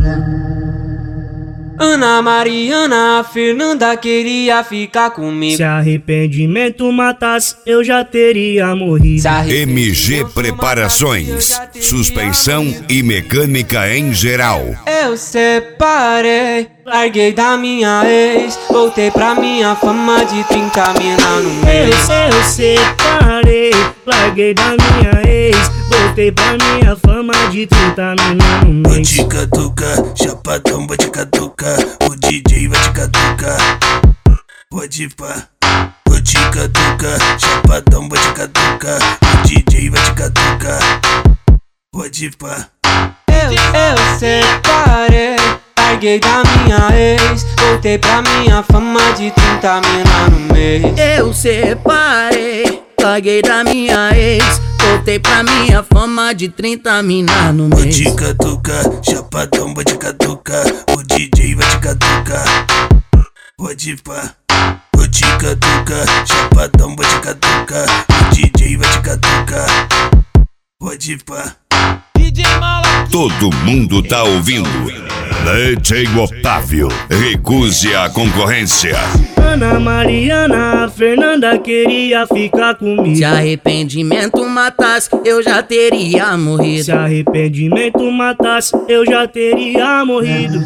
Ana Mariana, a Fernanda queria ficar comigo. Se arrependimento matasse, eu já teria morrido. MG Preparações, suspensão e mecânica em geral. Eu separei, larguei da minha ex, voltei pra minha fama de 30 mina no mês. Eu separei, larguei da minha ex, voltei pra minha fama de 30 mina no mês. Vou te catucar, chapadão, vou te catucar, o DJ vai te catucar. Pode pá. Vou te catucar, chapadão, vou te catucar, o DJ vai te catucar. Pode pá. Eu separei, larguei da minha ex, voltei pra minha fama de 30 mina no mês. Eu separei, larguei da minha ex, voltei pra minha fama de 30 mina no Vou mês. te catucar, chapadão, vou te catucar, o DJ vai te catucar. Pode pá. Vou te catucar, chapadão, vou te catucar, o DJ vai te catucar. Pode pá. Todo mundo tá ouvindo. DJ Otávio, recuse a concorrência. Ana Mariana, a Fernanda queria ficar comigo. Se arrependimento matasse, eu já teria morrido. Se arrependimento matasse, eu já teria morrido.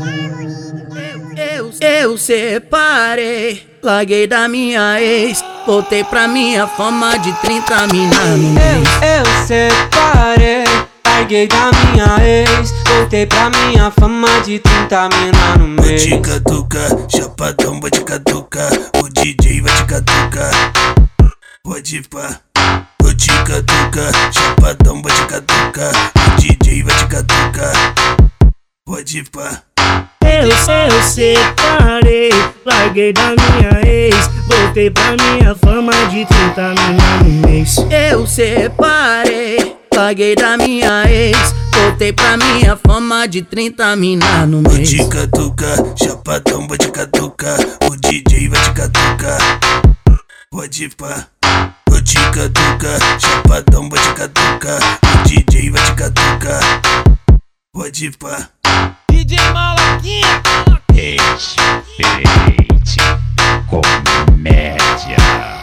Eu separei, larguei da minha ex, voltei pra minha fama de 30 mina no mês. Eu separei, larguei da minha ex, voltei pra minha fama de 30 mina no Vou mês. te catucar, chapadão, vou te catucar, o DJ vai te catucar. Pode pá. Vou te catucar, chapadão, vou te catucar, o DJ vai te catucar. Pode pá. Eu separei, larguei da minha ex, voltei pra minha fama de 30 mina no mês. Eu separei, larguei da minha ex, voltei pra minha fama de 30 mina no Vou mês. te catucar, chapadão, vou te catucar, o DJ vai te catucar. Pode pá. Vou te catucar, chapadão, vou te catucar, o DJ vai te catucar. Pode pá. DJ Malaquinha. Respeite comédia.